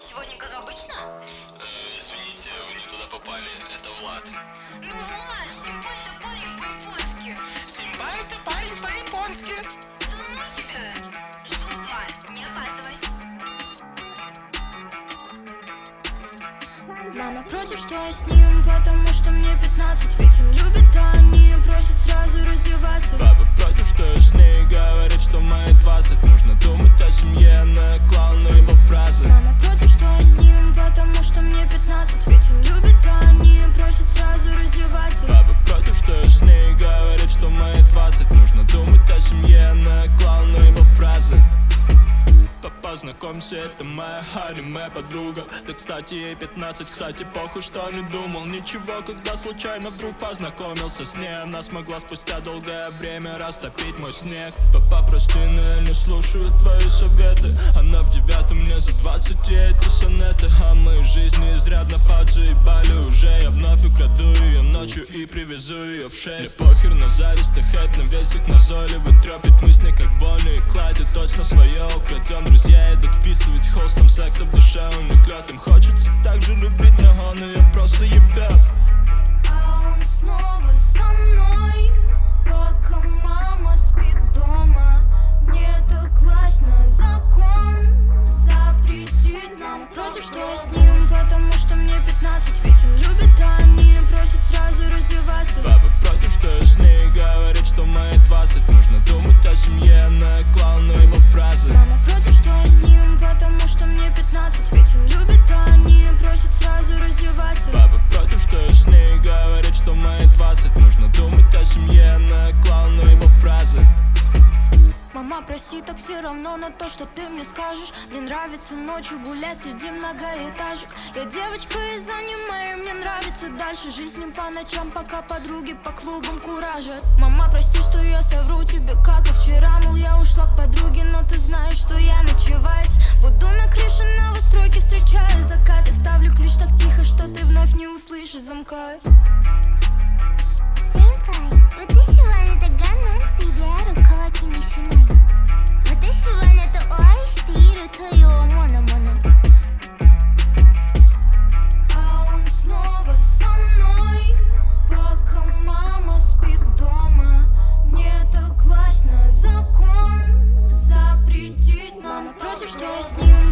Сегодня как обычно? Извините, вы не туда попали, это Влад. Ну, Влад, Симба это парень по-японски. Симба это парень по-японски. Да ну тебя. Жду в 2, не опаздывай. Мама против, что я с ним, потому что мне 15. Ведь он любит, а они просят сразу раздеваться. Папа против, что я с ней, говорит, что мои 20. Нужно думать о семье, наклал на его фразы. Мама против, что я с ним, потому что мне 15. Ведь он любит, а они просят сразу раздеваться. Папа против, что я с ней, говорит, что мои 20. Нужно думать о семье, наклал на его фразы. Папа, знакомься, это моя аниме подруга. Да, кстати, ей 15, кстати, похуй, что не думал ничего, когда случайно вдруг познакомился с ней. Она смогла спустя долгое время растопить мой снег. Папа, прости, но я не слушаю твои советы. Она в 9, мне за 20, и эти сонеты о моей жизни изрядно подзаебали уже. Я вновь украду ее ночью и привезу ее в 6. Мне похер на зависть, хейт, на весь их назойливый трёпит мысли, как Бонни и Клайд. И точно свое украдем. Друзья идут вписывать холстом, секса в душе у них лед. Им хочется так же любить, но он ее просто ебет. А он снова со мной, пока мама спит дома. Мне так классно, закон запретит нам. Против, что я с ним, потому что мне 15. Ведь он любит, а они просят сразу раздеваться. Папа против, что я с ней, говорит, что мои 20. Нужно думать о семье, наклал на его фразы. Мама против, что я с ним, потому что мне 15. Ведь он любит, а они просят сразу раздеваться. Папа против, что я с ней, говорит, что мои 20. Нужно думать о семье, наклал на его фразы. Мама, прости, так все равно на то, что ты мне скажешь. Мне нравится ночью гулять среди многоэтажек. Я девочка из аниме, и мне нравится дальше жить с ним по ночам, пока подруги по клубам куражат. Мама, прости, что я совру тебе, как и вчера. Мол, я ушла к подруге, но ты знаешь, что я ночевать буду на крыше новостройки, встречаю закат. Я ставлю ключ так тихо, что ты вновь не услышишь замка. А он снова со мной, пока мама спит дома. Мне так классно, закон запретит нам. Мама против, что я с ним,